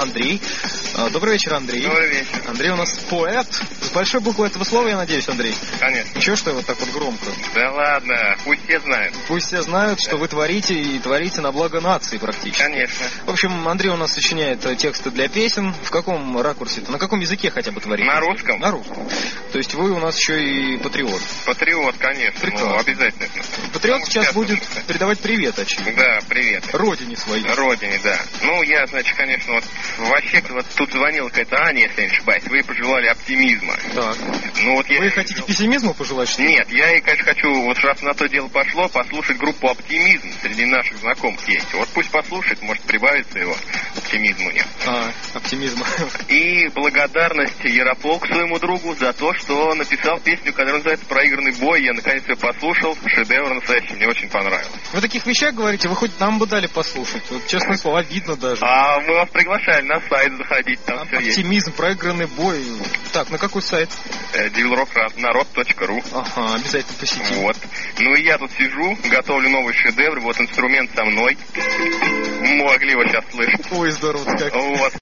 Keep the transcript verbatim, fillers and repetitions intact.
Андрей. Добрый вечер, Андрей. Добрый вечер. Андрей у нас поэт. С большой буквы этого слова, я надеюсь, Андрей? Конечно. Ничего, что я вот так вот громко? Да ладно, пусть все знают. Пусть все знают, что вы творите и творите на благо нации практически. Конечно. В общем, Андрей у нас сочиняет тексты для песен. В каком ракурсе-то? На каком языке хотя бы творите? На русском. На русском. То есть вы у нас еще и патриот. Патриот, конечно. Прекрасно. Ну, обязательно. Патриот Ну, сейчас будет это. передавать привет, очевидно. Да, привет. Родине своей. Родине, да. Ну, я, значит, конечно, вот вообще вот тут звонила какая-то Аня, если я не ошибаюсь. Вы пожелали оптимизма. Так. Ну, вот я... Вы хотите пессимизму пожелать, что ли? Нет, я ей, конечно, хочу, вот раз на то дело пошло, послушать группу «Оптимизм». Среди наших знакомых есть. Вот пусть послушает, может прибавится его оптимизму нет. А, оптимизм. И благодарность Ярополку своему другу за то, что написал песню, которая называется «Проигранный бой». Я наконец ее послушал. Шедевр настоящий, мне очень понравилось. Вы таких вещах говорите, вы хоть нам бы дали послушать. Вот, честное слово, видно даже. А мы вас приглашали на сайт заходить, там а, все есть. Оптимизм, проигранный бой. Так, на какой сайт? девилрок народ точка ру. Ага, обязательно посетим. Вот. Ну и я тут сижу, готовлю новый шедевр, вот инструмент со мной. Могли вы сейчас слышать. Ой, здорово как. Вот.